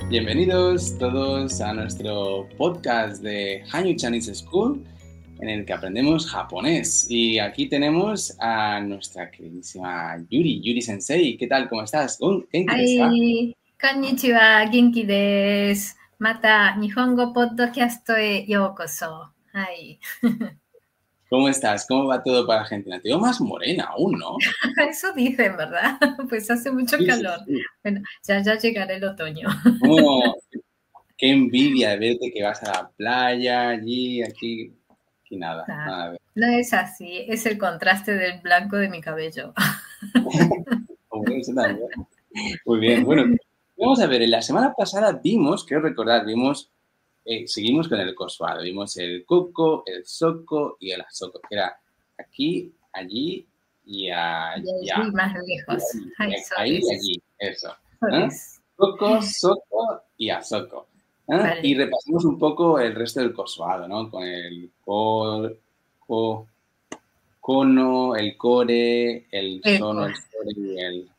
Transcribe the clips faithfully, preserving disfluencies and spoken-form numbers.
Bienvenidos todos a nuestro podcast de Hanyu Chinese School, en el que aprendemos japonés. Y aquí tenemos a nuestra queridísima Yuri, Yuri Sensei. ¿Qué tal? ¿Cómo estás? ¿Genki desu ka? Hi, konnichiwa, genki desu. Mata, Nihongo Podcast e yokoso. Hi. ¿Cómo estás? ¿Cómo va todo para Argentina? Te veo más morena aún, ¿no? Eso dicen, ¿verdad? Pues hace mucho Sí, sí, calor. sí. Bueno, ya, ya llegará el otoño. Oh, qué envidia de verte que vas a la playa, allí, aquí, aquí nada, Nah, nada. no es así, es el contraste del blanco de mi cabello. Como eso también. Muy bien, bueno, vamos a ver, en la semana pasada vimos, quiero recordar, vimos, eh, seguimos con el cosuado, vimos el coco, el soco y el asoco, que era aquí, allí y Y allá. allí más lejos. Ay, Ahí y sodes. allí, eso. ¿Eh? Sodes. Coco, soco y asoco. ¿Eh? Vale. Y repasamos un poco el resto del cosuado, ¿no? Con el co, co, cono, el core, el El sono, co- el sore y el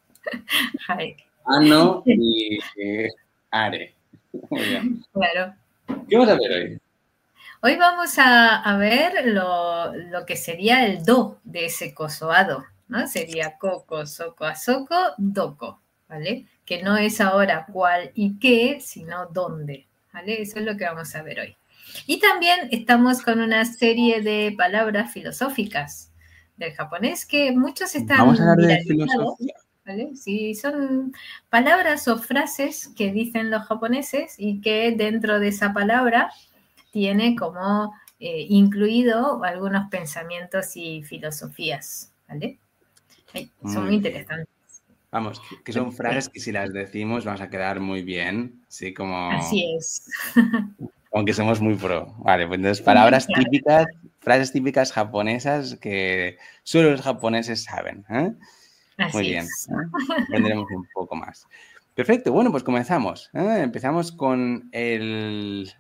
Hi. ano y eh, are. Muy bien. Claro. ¿Qué vamos a ver hoy? Hoy vamos a, a ver lo, lo que sería el do de ese cosoado, ¿no? Sería coco, soco, asoco, doco, ¿vale? Que no es ahora cuál y qué, sino dónde, ¿vale? Eso es lo que vamos a ver hoy. Y también estamos con una serie de palabras filosóficas del japonés que muchos están Vamos a hablar de viralizados, filosofía. ¿vale? Sí, son palabras o frases que dicen los japoneses y que dentro de esa palabra tiene como eh, incluido algunos pensamientos y filosofías, ¿vale? Ay, son muy Muy bien. interesantes. Vamos, que son frases que si las decimos vamos a quedar muy bien, sí, como, Así es. como que somos muy pro. Vale, pues entonces palabras típicas, frases típicas japonesas que solo los japoneses saben. ¿eh? Muy Así bien, es. ¿eh? Aprenderemos un poco más. Perfecto, bueno, pues comenzamos. ¿eh? Empezamos con el,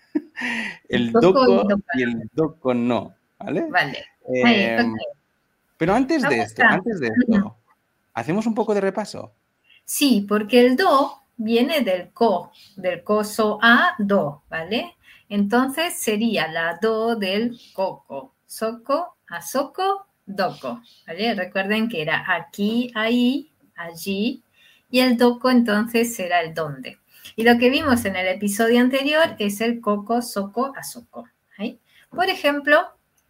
el Doco y doko doka. y el doko no, ¿vale? Vale. Ay, Eh, ok. pero antes de Vamos esto, a... antes de esto, ¿hacemos un poco de repaso? Sí, porque el do viene del ko, del coso a do, ¿vale? Entonces sería la do del coco, soco, asoko, doko, ¿vale? Recuerden que era aquí, ahí, allí, y el doko entonces será el dónde. Y lo que vimos en el episodio anterior es el coco, soco, asoko. ¿sí? Por ejemplo,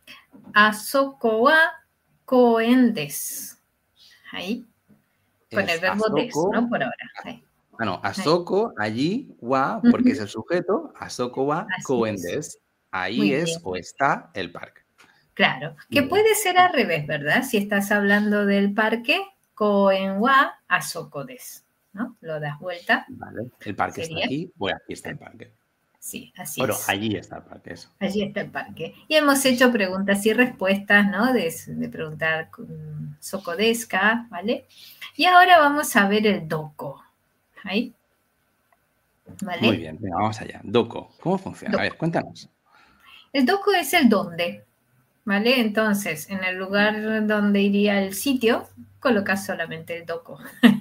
asoko wa koen desu. Ahí, con el Es verbo des, ¿no? asoko. Por ahora. Ahí. Ah, no, Ahí. asoko, allí, wa, porque es Ujú. el sujeto, asoko wa Así koen es. desu. Ahí Muy es bien. o está el parque. Claro. Que Muy bien. puede ser al revés, ¿verdad? Si estás hablando del parque, koen wa asoko desu, ¿no? Lo das vuelta. Vale. El parque está Sería. aquí, bueno, aquí está el parque. Sí, así Bueno, es. allí está el parque, eso. Allí está el parque. Y hemos hecho preguntas y respuestas, ¿no? De, de preguntar um, soko desu ka, ¿vale? Y ahora vamos a ver el doko. Ahí. ¿Vale? Muy bien, venga, vamos allá. Doko, ¿cómo funciona? A Doko. ver, cuéntanos. El doko es el dónde, ¿vale? Entonces, en el lugar donde iría el sitio, colocas solamente el doko.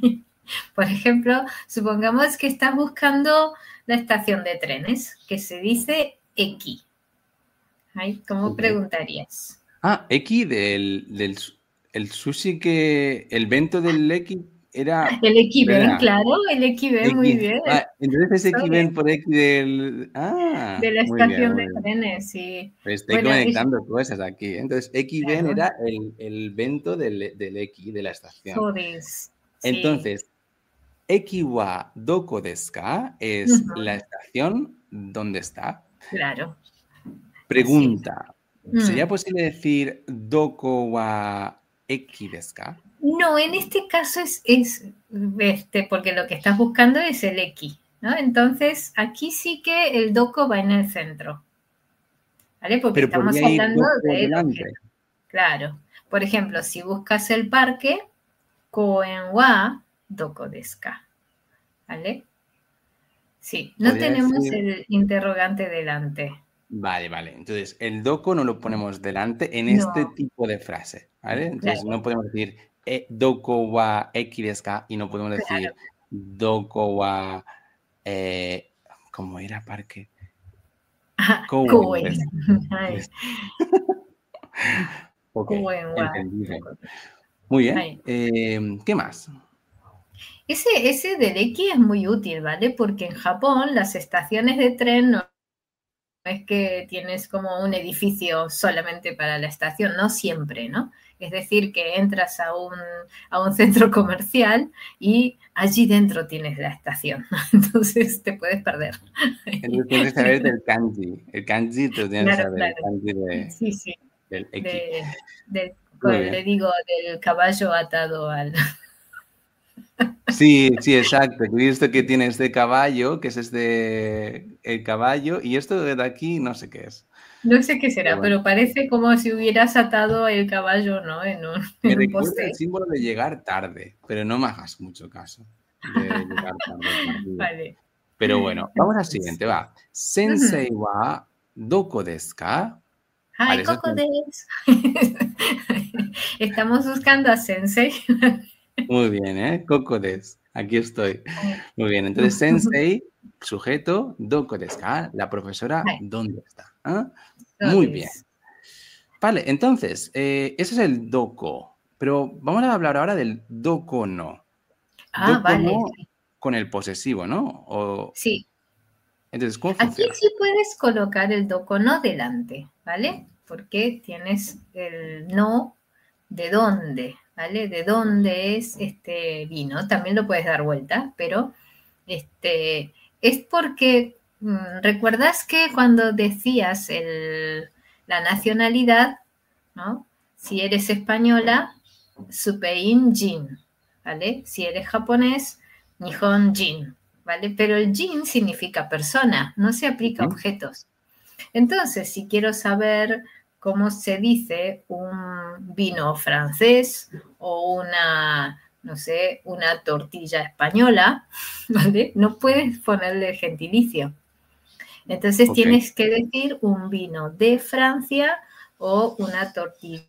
Por ejemplo, supongamos que estás buscando la estación de trenes, que se dice eki. ¿Ay? ¿Cómo preguntarías? Ah, X del, del el sushi que, el bento del X era, El equiven, ¿verdad? claro, el equiven, muy X. bien. Ah, entonces es Eso X ven es, por X del... de Ah, la muy bien, estación muy de bien. trenes, sí. Estoy Bueno, es, conectando cosas aquí. Entonces, X ven claro, era el, el vento del, del X, de la estación. so this, sí. Entonces, Eki wa doko desu ka es Uh-huh, la estación donde está. claro, así es. Pregunta, ¿sería Mm. posible decir doko wa eki desu ka? No, en este caso es, es este, porque lo que estás buscando es el X, ¿no? Entonces, aquí sí que el doko va en el centro, ¿vale? Porque Pero estamos podría ir hablando doko del delante. objeto. Claro. Por ejemplo, si buscas el parque, koen wa doko desu ka, ¿vale? Sí, no Podría tenemos decir... el interrogante delante. Vale, vale. Entonces, el doko no lo ponemos delante en este No, tipo de frase, ¿vale? Entonces, claro, no podemos decir eh, doko wa eki desu ka y no podemos claro. decir doko wa Eh, ¿Cómo era parque? Ah, Kowen. Kowen. Ay, Ok, Kowen wa entendido. doko desu. Muy bien. Ay. Eh, ¿qué más? Ese, ese del X es muy útil, ¿vale? Porque en Japón las estaciones de tren no es que tienes como un edificio solamente para la estación, no siempre, ¿no? Es decir, que entras a un, a un centro comercial y allí dentro tienes la estación, ¿no? Entonces te puedes perder. Entonces tienes que saber del kanji. El kanji te lo tienes que Claro, saber, el claro. kanji de, Sí, sí. del X. De, de- Muy le bien. digo del caballo atado al... Sí, sí, exacto. He visto que tiene este caballo, que es este el caballo, y esto de aquí no sé qué es. No sé qué Pero será, bueno, pero parece como si hubieras atado el caballo, ¿no? En un, me en un recuerda el poste. símbolo de llegar tarde, pero no me hagas mucho caso de llegar tarde al partido. Vale. Pero bueno, vamos al Entonces, siguiente, va. ujú. Sensei wa doko desu ka? Hi, Vale, eso es Coco Days. Estamos buscando a Sensei. muy bien, ¿eh? Koko desu. Aquí estoy. Muy bien, entonces sensei, sujeto, doko desu ka? La profesora, Hi, ¿dónde está? ¿Ah? so Muy bien. this. Vale, entonces, eh, ese es el doko, pero vamos a hablar ahora del doko no. Ah, Doko vale. no con el posesivo, ¿no? O, Sí, entonces, ¿cómo aquí funciona? sí puedes colocar el doko no delante, ¿vale? Porque tienes el no de dónde, ¿vale? De dónde es este vino. También lo puedes dar vuelta, pero este es porque mm, recuerdas que cuando decías el, la nacionalidad, ¿no? Si eres española, Supein Jin, ¿vale? Si eres japonés, Nihon Jin, ¿vale? Pero el Jin significa persona, no se aplica a Ujú. objetos. Entonces, si quiero saber cómo se dice un vino francés o una, no sé, una tortilla española, ¿vale? No puedes ponerle gentilicio. Entonces Ok, tienes que decir un vino de Francia o una tortilla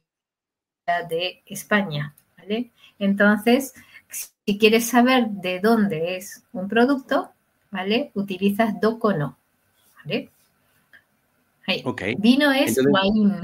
de España, ¿vale? Entonces, si quieres saber de dónde es un producto, ¿vale? Utilizas doko no, ¿vale? Ahí. ok. Vino es Entonces, wine.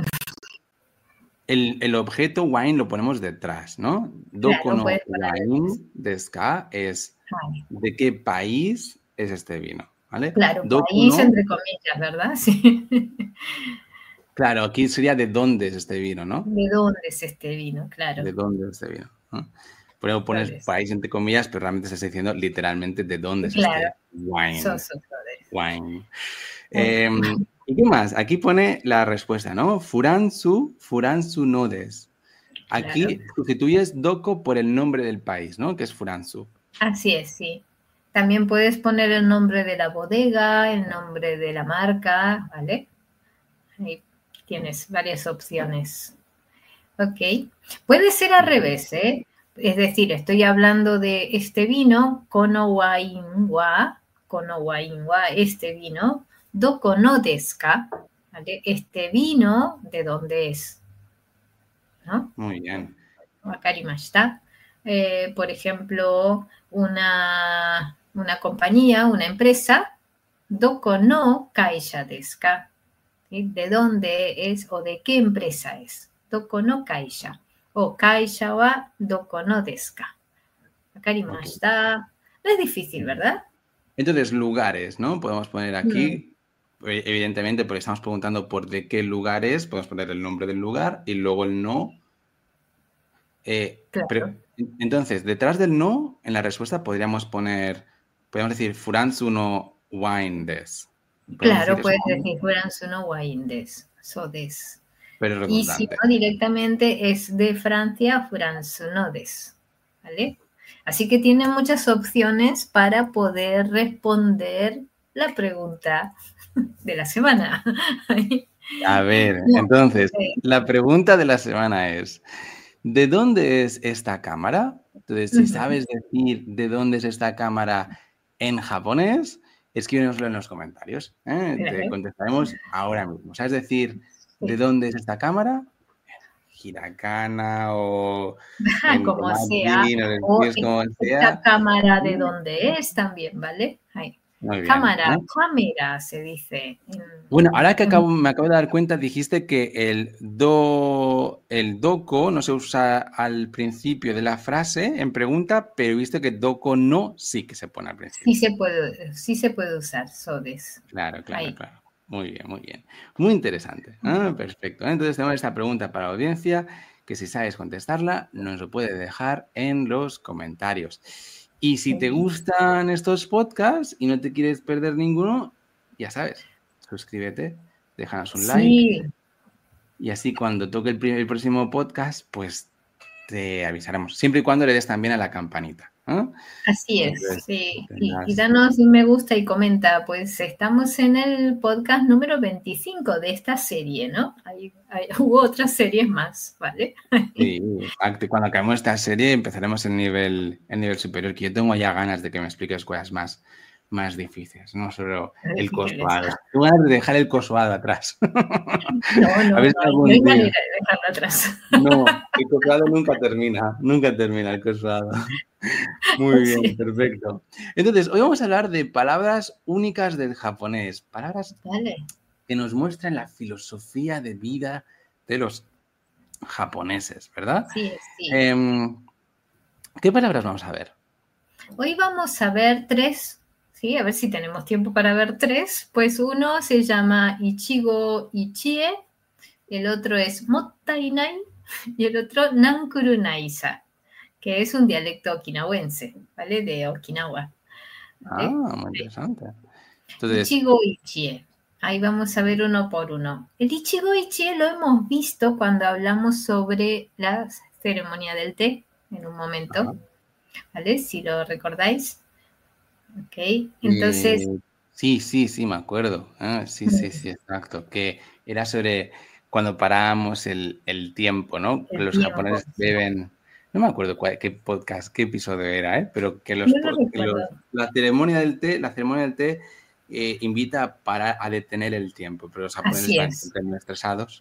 el, el objeto wine lo ponemos detrás, ¿no? Doko Claro, no puedes ponerle wine desu ka es wine. de qué país es este vino, ¿vale? Claro, Doko país no, entre comillas, ¿verdad? Sí. claro, aquí sería de dónde es este vino, ¿no? ¿De dónde es este vino? Claro. De dónde es este vino, ¿no? Por eso pones Flores. país entre comillas, pero realmente se está diciendo literalmente de dónde es Claro, este wine. soso flores. Wine. Eh, Eh, ¿y qué más? Aquí pone la respuesta, ¿no? Furansu, Furansu no des. claro. Aquí sustituyes doko por el nombre del país, ¿no? Que es Furansu. Así es, sí. También puedes poner el nombre de la bodega, el nombre de la marca, ¿vale? Ahí tienes varias opciones. Ok. Puede ser al revés, ¿eh? Es decir, estoy hablando de este vino, kono wa in wa, kono wa in wa, este vino, doko no desu ka, ¿vale? Este vino, ¿de dónde es? ¿No? Muy bien. Wakarimashita. Eh, por ejemplo, una, una compañía, una empresa, doko no kaisha desu ka. ¿Sí? ¿De dónde es o de qué empresa es? Doko no kaisha. O kaisha wa doko no desu ka. Ok. Wakarimashita. No es difícil, ¿verdad? Entonces, lugares, ¿no? Podemos poner Mm, aquí, eh, evidentemente, porque estamos preguntando por de qué lugares, podemos poner el nombre del lugar y luego el no. Eh, pero, claro. entonces, detrás del no, en la respuesta podríamos poner, podríamos decir, Furansu no wine des. Podemos decir Claro, eso, puedes ¿no? decir fueransu no wine desu. So desu. Pero es Y si redundante. no, directamente es de Francia, Furansu no desu. ¿Vale? Así que tiene muchas opciones para poder responder la pregunta de la semana. A ver, No, entonces, eh, la pregunta de la semana es, ¿de dónde es esta cámara? Entonces, si ujú, sabes decir de dónde es esta cámara en japonés, escríbenoslo en los comentarios, ¿eh? Te claro. contestaremos ahora mismo. ¿Sabes decir de Sí. dónde es esta cámara? Hiragana o Ah, en como sea, romaji, o les o escribes como esta sea. cámara de dónde es también, ¿vale? Ahí. Muy bien. Cámara, ¿Eh? cámara se dice. Bueno, ahora que acabo, me acabo de dar cuenta, dijiste que el do, el doko no se usa al principio de la frase en pregunta, pero viste que doko no sí que se pone al principio. Sí se puede, sí se puede usar, sodes. Claro, claro, Ahí. claro. Muy bien, muy bien. Muy interesante. Ah, perfecto. Entonces tenemos esta pregunta para la audiencia, que si sabes contestarla, nos lo puedes dejar en los comentarios. Y si te gustan estos podcasts y no te quieres perder ninguno, ya sabes, suscríbete, déjanos un like. Sí, Y así cuando toque el, primer- el próximo podcast, pues te avisaremos. Siempre y cuando le des también a la campanita. ¿Ah? así es. Entonces, Sí. Y, y tendrás- danos un me gusta y comenta, pues estamos en el podcast número veinticinco de esta serie, ¿no? Hay, hay- hubo otras series más, ¿vale? Sí, exacto. Cuando acabemos esta serie empezaremos en nivel, en nivel superior, que yo tengo ya ganas de que me expliques cosas más, más difíciles, no solo el Difíciles. cosuado. Tengo ganas de dejar el cosuado atrás. No, no, A ver no si hay, no algún hay día. manera de dejarlo atrás. No, el cosuado nunca termina, nunca termina el cosuado. Muy bien, Sí. perfecto. Entonces, hoy vamos a hablar de palabras únicas del japonés, palabras Vale. que nos muestran la filosofía de vida de los japoneses, ¿verdad? Sí, sí. Eh, ¿Qué palabras vamos a ver? Hoy vamos a ver tres, ¿sí? A ver si tenemos tiempo para ver tres. Pues uno se llama Ichigo Ichie, el otro es Mottainai y el otro Nankuru Naisa, que es un dialecto okinawense, ¿vale? De Okinawa. Ah, ¿Vale? muy interesante. Entonces, Ichigo Ichie. Ahí vamos a ver uno por uno. El Ichigo Ichie lo hemos visto cuando hablamos sobre la ceremonia del té, en un momento, ajá. ¿vale? Si lo recordáis. Ok, entonces... Eh, sí, sí, sí, me acuerdo. Ah, sí, sí, sí, exacto. Que era sobre cuando parábamos el, el tiempo, ¿no? Que El los tiempo. japoneses beben, no me acuerdo cuál, qué podcast, qué episodio era, ¿eh? Pero que, los, No lo que los- recuerdo. la ceremonia del té, la ceremonia del té eh, invita a parar, a detener el tiempo, pero los japoneses Así están es. siempre muy estresados.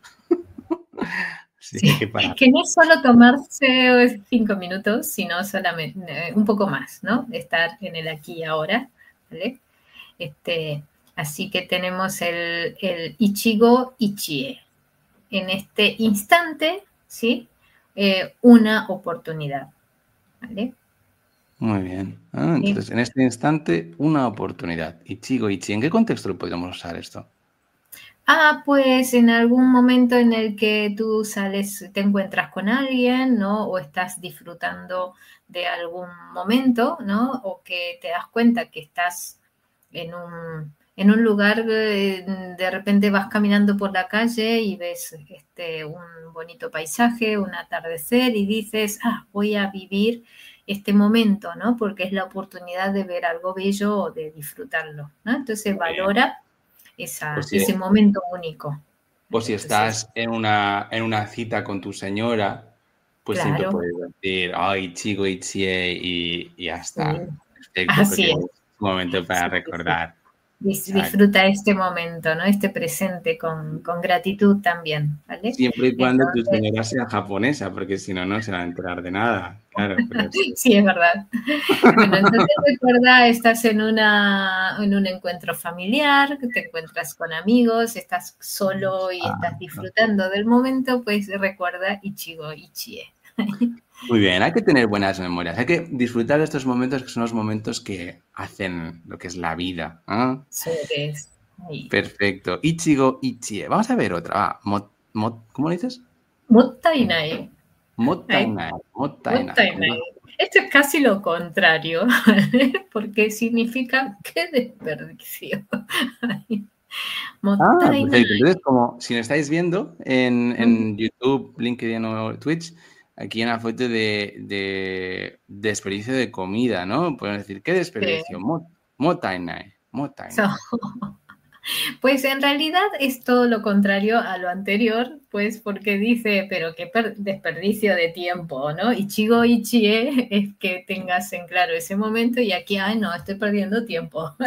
Sí, Sí. hay que parar. Que no es solo tomarse cinco minutos, sino solamente eh, un poco más, ¿no? Estar en el aquí y ahora, ¿vale? Este, así que tenemos el, el Ichigo Ichie. En este instante, ¿sí? Eh, una oportunidad, ¿vale? Muy bien. Ah, ¿Sí? entonces, en este instante, una oportunidad. Ichigo Ichi, ¿en qué contexto lo podríamos usar esto? Ah, pues en algún momento en el que tú sales, te encuentras con alguien, ¿no? O estás disfrutando de algún momento, ¿no? O que te das cuenta que estás en un, en un lugar, eh, de repente vas caminando por la calle y ves este, un bonito paisaje, un atardecer y dices, ah, voy a vivir este momento, ¿no? Porque es la oportunidad de ver algo bello o de disfrutarlo, ¿no? Entonces Muy bien. valora O esa, si, ese momento único. o si Entonces, estás en una, en una cita con tu señora, pues siempre claro, puedes decir, ay, Ichigo Ichi, y, y ya está. sí, Perfecto, porque así es es. un momento para Sí, sí, sí. recordar. Dis- Exacto. Disfruta este momento, ¿no? Este presente con, con gratitud también, ¿vale? Siempre y cuando tu Entonces, señora sea japonesa, porque si no, no se va a enterar de nada. Claro, pero sí. sí, es verdad. Bueno, entonces recuerda, estás en una, en un encuentro familiar, que te encuentras con amigos, estás solo y Ah, estás disfrutando del momento, pues recuerda Ichigo Ichie. muy bien, hay que tener buenas memorias, hay que disfrutar de estos momentos que son los momentos que hacen lo que es la vida. ¿Ah? Sobres. Ahí. Perfecto. Ichigo Ichie. Vamos a ver otra. Va. Mo- mo- ¿cómo lo dices? Mottainai. Ahí. Mottainai. Mottainai. Con Mottainai. dos- Esto es casi lo contrario, ¿vale? Porque significa qué desperdicio. Ah, Mottainai. perfecto. Entonces, como si nos estáis viendo en, en YouTube, LinkedIn o Twitch, aquí hay una foto de, de desperdicio de comida, ¿no? Podemos decir, ¿qué Sí. desperdicio? Mo- Mottainai. Mottainai. So, pues en realidad es todo lo contrario a lo anterior, pues porque dice, pero qué desperdicio de tiempo, ¿no? Ichigo Ichie es que tengas en claro ese momento y aquí, ay, no, estoy perdiendo tiempo.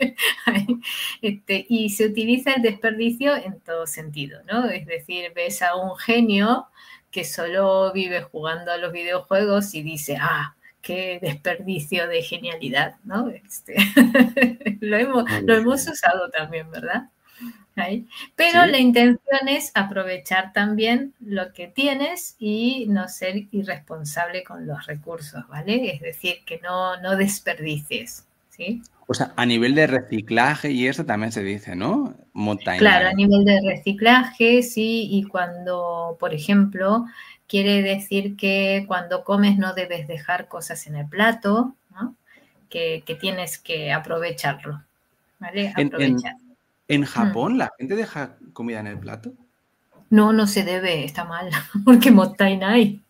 este, y se utiliza el desperdicio en todo sentido, ¿no? Es decir, ves a un genio que solo vive jugando a los videojuegos y dice, ah, qué desperdicio de genialidad, ¿no? Este, lo, hemos, lo hemos usado también, ¿verdad? Ahí. Pero ¿Sí? la intención es aprovechar también lo que tienes y no ser irresponsable con los recursos, ¿vale? Es decir, que no, no desperdicies, ¿sí? O sea, a nivel de reciclaje y eso también se dice, ¿no? Claro, a Motainai. nivel de reciclaje, sí, y cuando, por ejemplo, quiere decir que cuando comes no debes dejar cosas en el plato, ¿no? Que, que tienes que aprovecharlo, ¿vale? En, en, Aprovechar. en Mm. Japón, ¿la gente deja comida en el plato? No, no se debe, está mal, porque mottainai.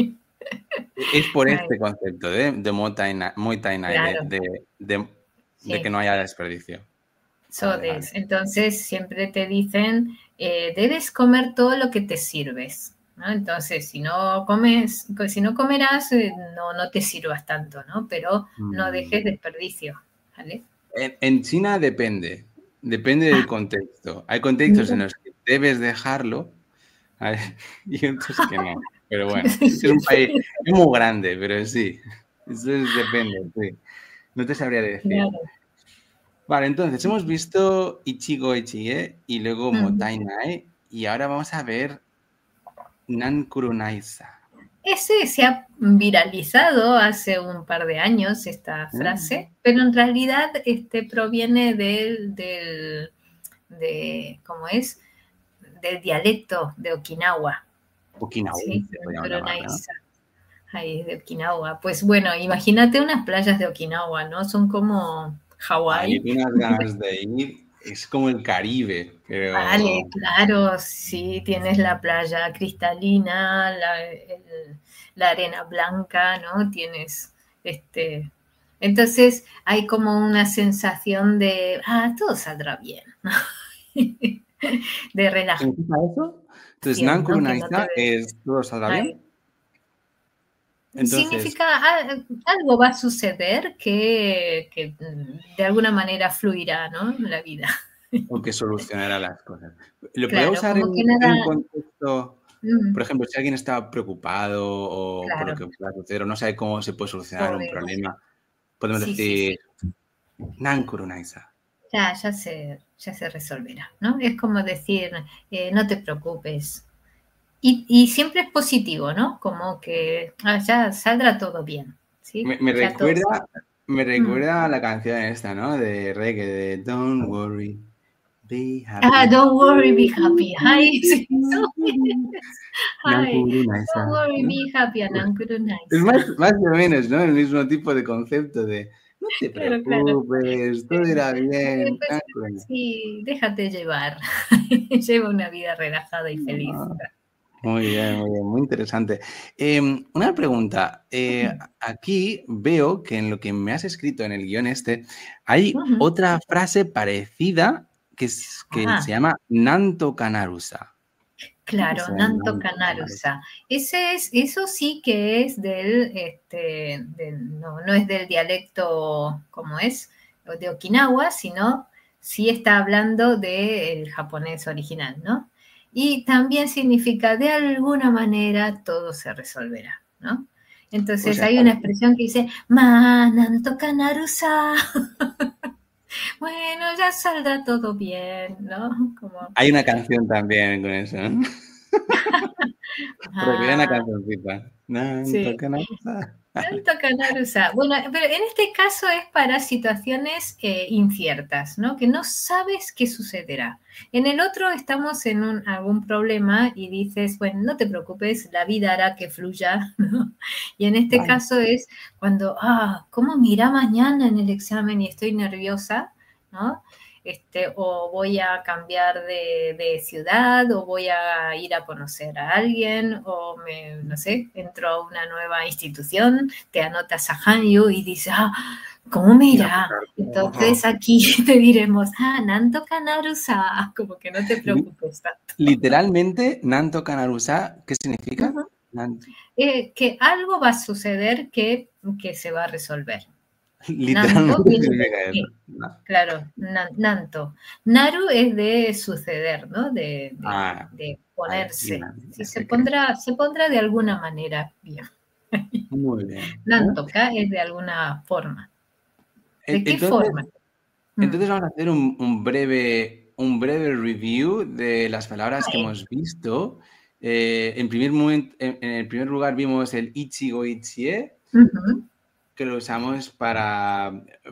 Es por Ay, este concepto de, de motainai, moitainai, de, claro, de, de, de que sí. no haya desperdicio. So Vale, vale. des. Entonces siempre te dicen, eh, debes comer todo lo que te sirves, ¿no? Entonces, si no comes, si no comerás, eh, no, no te sirvas tanto, ¿no? Pero no dejes Mm. desperdicio, ¿vale? En, en China depende, depende del Ah, contexto. Hay contextos mira. en los que debes dejarlo hay- y otros que no. Pero bueno, Sí, es un país, sí, es muy grande, pero sí, eso es- depende, sí. No te sabría decir. claro. Vale, entonces hemos visto Ichigo Ichie y luego Mm. Motainai y ahora vamos a ver Nankurunaisa. Ese se ha viralizado hace un par de años, esta ¿Eh? frase, pero en realidad este, proviene del, del de, ¿cómo es? Del dialecto de Okinawa, ¿sí? Okinawense, podríamos llamarle, ¿no? Nankuru-naisa, ahí de Okinawa. Pues bueno, imagínate unas playas de Okinawa, ¿no? Son como Ahí Hawái. tengo unas ganas de ir. Es como el Caribe, Vale, pero claro, sí, tienes la playa cristalina, la, el- la arena blanca, ¿no? Tienes este. Entonces hay como una sensación de, ah, todo saldrá bien, ¿no? De relajación, ¿significa eso? Entonces, ¿no? Que no te Nankurunaisa ves. es todo saldrá Ay, bien. Entonces, significa ah, algo va a suceder que, que, mm, de alguna manera fluirá, ¿no? La vida. o que solucionará las cosas. ¿Lo puedo Claro, usar en, como que en nada, un contexto, por mm, ejemplo, si alguien está preocupado o por lo claro, que pueda suceder o no sabe cómo se puede solucionar so un es. problema, podemos Sí, sí, decir sí. Nankurunaisa. Ya, ya se, ya se resolverá, ¿no? Es como decir, eh, no te preocupes. Y, y siempre es positivo, ¿no? Como que ah, ya saldrá todo bien, ¿sí? Me, me Ya todo recuerda, saldrá. me Mm. recuerda a la canción esta, ¿no? De reggae, de Don't worry, be Ah, happy. don't worry, be happy. Ay, sí, eso es. Ay, don't Nankurunaisa, worry, ¿no? be happy, Es Anankurunaysa. más, más o menos, ¿no? El mismo tipo de concepto de no te Claro, claro. preocupes, todo Sí. irá bien. Pues, Nankurunaisa. sí, déjate llevar. Lleva una vida relajada y feliz. Ah, muy bien, muy bien, muy interesante. Em, una pregunta. eh, aquí veo que en lo que me has escrito en el guión este hay Ujú. otra frase parecida que, es- que se Ah, llama Nanto Kanarusa. ¿Qué es claro, eso de Nanto Nanto Kanarusa? Canarusa. Ese es, eso sí que es del, este, del- no, no es del dialecto, como es, de Okinawa, sino sí está hablando del japonés original, ¿no? Y también significa, de alguna manera, todo se resolverá, ¿no? O Entonces sea, hay una expresión que dice, Ma Nanto Kanarusa. Bueno, ya saldrá todo bien, ¿no? Como, hay una canción también con eso, ¿no? Por aquí hay una ah, cancioncita. Nanto sí. Kanarusa. Vale. Tanto canal usa. Bueno, pero en este caso es para situaciones eh, inciertas, ¿no? Que no sabes qué sucederá. En el otro estamos en un, algún problema y dices, bueno, no te preocupes, la vida hará que fluya, ¿no? Y en este Vale. caso es cuando, ah, ¿cómo me irá mañana en el examen y estoy nerviosa, ¿no? Este, o voy a cambiar de, de, ciudad, o voy a ir a conocer a alguien, o me, no sé, entro a una nueva institución, te anotas a Hanyu y dices, ah, ¿cómo me irá? Entonces aquí te diremos, ah, Nanto Kanarusa, como que no te Li- preocupes tanto. Literalmente, Nanto Kanarusa, ¿qué significa? Uh-huh. Nanto. Eh, que algo va a suceder que, que se va a resolver. Nanto Literalmente viene de significa eso. sí, claro, na, Nanto. Naru es de suceder, ¿no? De, de, Ah, de vale. Y ponerse. Nanto, Sí, ya se sé qué es. pondrá, se pondrá de alguna manera bien. Muy bien. ¿eh? Nantoka es de alguna forma. ¿De qué Entonces, forma? entonces Mm. vamos a hacer un, un breve, un breve review de las palabras que Ay, hemos visto. Eh, en, primer momento, en, en el primer lugar vimos el ichigo ichie, ujú, que lo usamos para,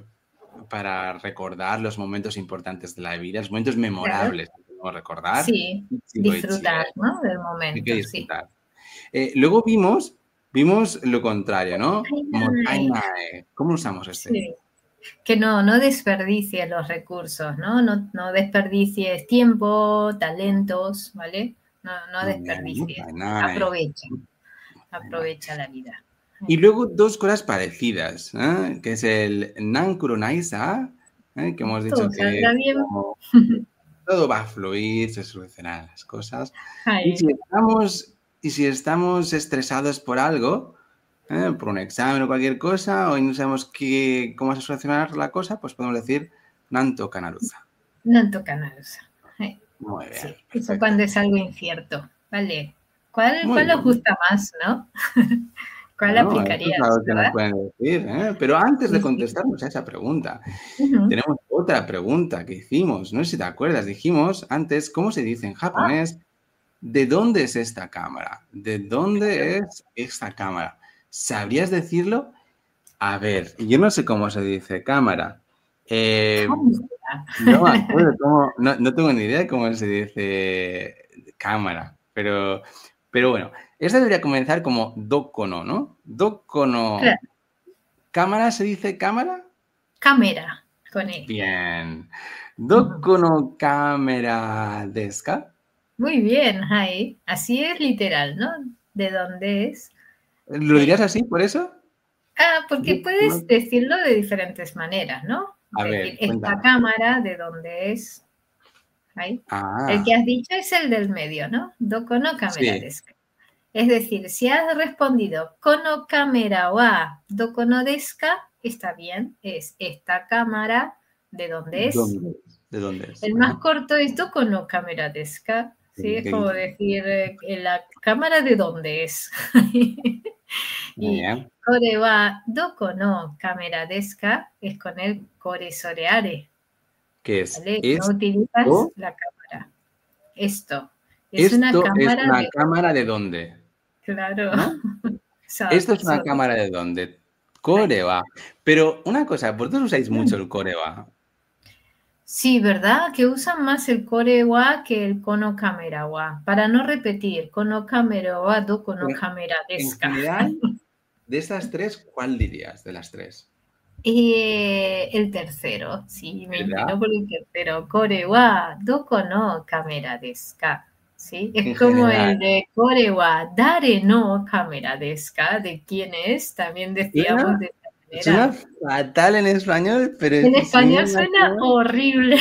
para recordar los momentos importantes de la vida, los momentos claro. memorables que debemos recordar. Sí, Ichigo disfrutar, ichie, ¿no? Del hay que momento, sí. disfrutar. Eh, luego vimos, vimos lo contrario, ¿no? Ay, ay, Motainae. ¿Cómo usamos este? sí. Que no, no desperdicies los recursos, ¿no? No, no desperdicies tiempo, talentos, ¿vale? No, no Muy bien, desperdicies. motainae. Aprovecha, aprovecha la vida. Y luego dos cosas parecidas, ¿eh? Que es el Nankuronaisa, ¿eh? Que hemos dicho Todo que saldrá bien. como todo va a fluir, se solucionarán las cosas. Y si Ay, estamos, y si estamos estresados por algo, ¿eh? Por un examen o cualquier cosa, o no sabemos qué, cómo se solucionar la cosa, pues podemos decir Nanto Kanaruza. no toca nada. Ay, Muy bien, sí, eso perfecto. cuando es algo incierto, ¿vale? ¿Cuál, Muy cuál os bien. gusta más, no? ¿Cuál Bueno, esto es aplicarías, algo que nos verdad? pueden decir, ¿eh? Pero antes de Sí, sí. contestarnos a esa pregunta, Ujú. tenemos otra pregunta que hicimos. No sé si te acuerdas, dijimos antes, ¿cómo se dice en Ah, japonés? ¿De dónde es esta cámara? ¿De dónde es esta cámara? ¿Sabrías decirlo? A ver, yo no sé cómo se dice cámara. Eh, cámara. no me acuerdo cómo, no, no tengo ni idea de cómo se dice cámara, pero, pero bueno, esta debería comenzar como dokono, ¿no? Dokono. Claro, ¿Cámara se dice cámara? cámara, con E. Bien. Ujú. Dokono cámara desu ka? Muy bien, ahí. Así es literal, ¿no? ¿De dónde es? ¿Lo dirías Eh, así por eso? ah, porque puedes Dokono- decirlo de diferentes maneras, ¿no? A Decir, ver, esta cuéntame. cámara, ¿de dónde es? Ahí. El que Ah, has dicho es el del medio, ¿no? Doko no kamera sí. desu ka. Es decir, si has respondido kono kamera wa doko no desu ka, está bien, es esta cámara, ¿de dónde es? ¿Dónde es? ¿De dónde es? El más Ajá. corto es doko no kamera desu ka. Sí, es ¿Qué como dice? decir, eh, ¿la cámara de dónde es? Muy Y bien. kore wa doko no kamera desu ka es con el kore soreare, ¿Qué es? ¿vale? No utilizas Esto, la cámara. Esto es una esto es cámara una de, cámara de dónde, claro, ¿no? so- Esto es una so- cámara de dónde. ay. Coreva. Pero una cosa, vosotros usáis mucho Mm. el Coreva. Sí, ¿verdad? Que usan más el core wa que el kono kamera wa. Para no repetir, kono kamera wa doko no En, kamera en desu ka. general, de estas tres, ¿cuál dirías de las tres? Eh, el tercero, sí, me ¿Verdad? inclino por el tercero. Kore wa doko no kamera desu ka. ¿Sí? Es En como general. el de Kore wa dare no kamera desu ka, de quién es, también decíamos Suena, de esta suena manera. fatal en español, pero En sí me español suena imagino. horrible.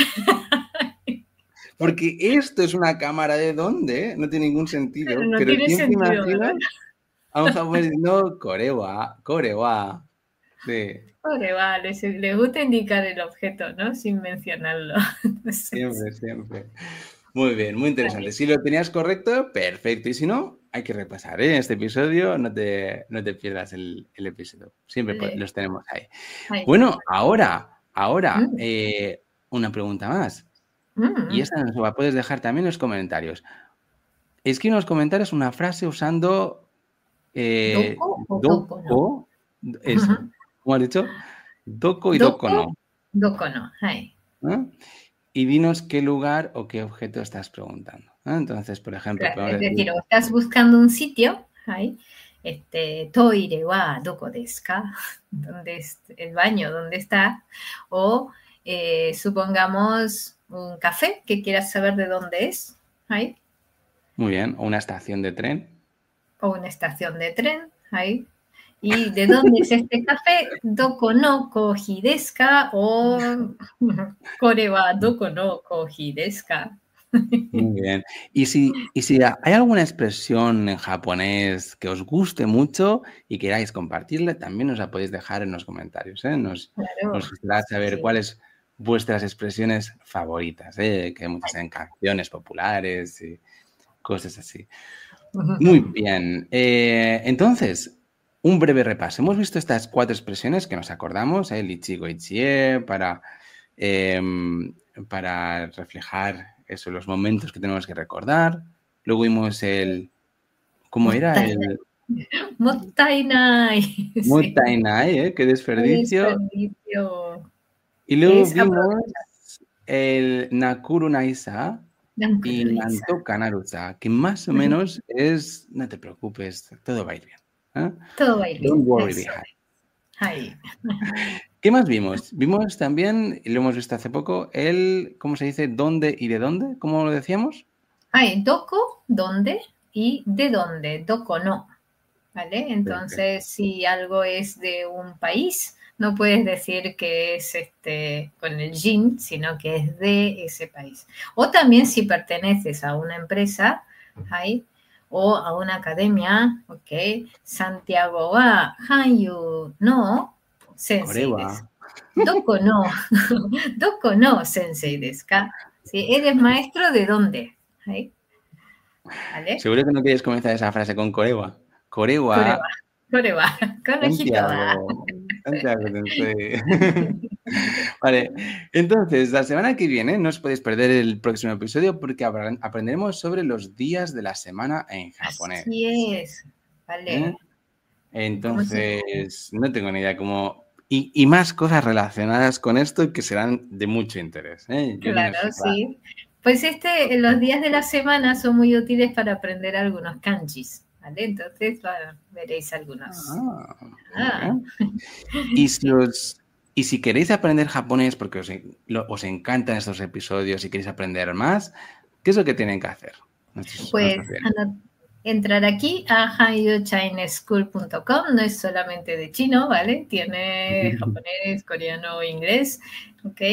Porque esto es una cámara de dónde, no tiene ningún Pero sentido. no Pero tiene siempre sentido, ¿verdad? imagino a un japonés diciendo Corewa, Corewa. Sí, Kore wa, les, les gusta indicar el objeto, ¿no? Sin mencionarlo. Entonces, siempre, siempre. Muy bien, muy interesante. Si lo tenías correcto, perfecto. Y si no, hay que repasar, ¿eh? En este episodio no te, no te pierdas el, el episodio. Siempre po- le- los tenemos ahí. ay, Bueno, ahora, ahora, mm, eh, una pregunta más. mm, Y mm. esta nos la puedes dejar también en los comentarios. Escribe en los comentarios una frase usando eh, ¿Doko o doko no? doko, eso. ¿Cómo has dicho? Doko y doko Doko, no. doko no. Ay. ¿Eh? Y dinos qué lugar o qué objeto estás preguntando. ¿eh? Entonces, por ejemplo, Claro, podemos es decir, decir, o estás buscando un sitio, ay, este, toire wa doko desu ka, donde es el baño, dónde está, o eh, supongamos un café que quieras saber de dónde es, ay, muy bien, o una estación de tren. o una estación de tren, ay, y de dónde es este café, doko no kohi desu ka, o kore wa doko no kohi desu ka. Muy bien. Y si, y si hay alguna expresión en japonés que os guste mucho y queráis compartirla, también nos la podéis dejar en los comentarios. ¿eh? Nos, Claro, nos gustaría sí, saber sí. cuáles vuestras expresiones favoritas, ¿eh? Que hay muchas en canciones populares y cosas así. Muy bien. Eh, entonces, un breve repaso. Hemos visto estas cuatro expresiones que nos acordamos, el ichigo ichie, para, eh, para reflejar eso, los momentos que tenemos que recordar. Luego vimos el... ¿Cómo era? El... Mottainai. Mottainai, ¿eh? Qué desperdicio. desperdicio. Y luego es vimos el Nakuru Naisa y Nanto Kanarusa, que más o menos es, no te preocupes, todo va a ir bien. ¿eh? Todo va a ir bien. Don't worry, behind. Ahí. ¿Qué más vimos? Vimos también, y lo hemos visto hace poco, el, ¿cómo se dice? ¿Dónde y de dónde? ¿Cómo lo decíamos? Ay, doko, ¿dónde? Y de dónde, doko no. ¿Vale? Entonces, Perfecto. Si algo es de un país, no puedes decir que es este con el jin, sino que es de ese país. O también si perteneces a una empresa, ¿hay? O a una academia, ¿ok? Santiago wa Hanyu no sensei desu. Doko no, doko no sensei desu ka. ¿Sí? ¿Eres maestro de dónde? ¿Hay? ¿Vale? Seguro que no quieres comenzar esa frase con Korewa. Korewa. Korewa. Santiago. Santiago Sensei. Vale, entonces la semana que viene no os podéis perder el próximo episodio porque aprenderemos sobre los días de la semana en japonés. Así es, vale. ¿Eh? Entonces, no tengo ni idea cómo... Y, y más cosas relacionadas con esto que serán de mucho interés. ¿eh? Claro, sí. Pues este, los días de la semana son muy útiles para aprender algunos kanjis. ¿Vale? Entonces, bueno, veréis algunos. Ah, ah. Y, si os, y si queréis aprender japonés, porque os, lo, os encantan estos episodios y queréis aprender más, ¿qué es lo que tienen que hacer? Nuestros, pues entrar aquí a hanyu chinese school punto com, no es solamente de chino, ¿vale? Tiene japonés, coreano, inglés, ¿ok?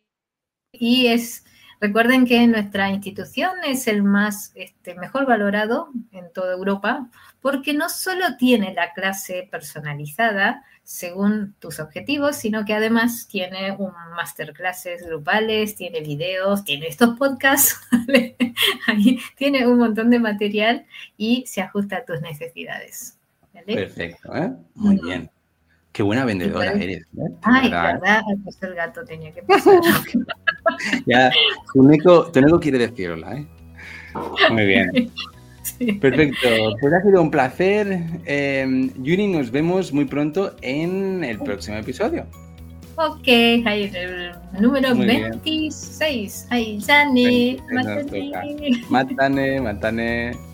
Y es... Recuerden que nuestra institución es el más este, mejor valorado en toda Europa porque no solo tiene la clase personalizada según tus objetivos, sino que además tiene un masterclasses grupales, tiene videos, tiene estos podcasts, ¿vale? Ahí tiene un montón de material y se ajusta a tus necesidades. ¿Vale? Perfecto, ¿eh? Muy uh-huh. bien. Qué buena vendedora eres. ¿eh? Ay, verdad, verdad, pues el gato tenía que pasar. Ya, tu Neko, tu Neko quiere decir hola, ¿eh? Muy bien. Sí. Perfecto, pues ha sido un placer. Eh, Yuri, nos vemos muy pronto en el próximo episodio. Ok, ahí el número muy veintiséis. Ahí, Jane, Matane. Matane, Matane.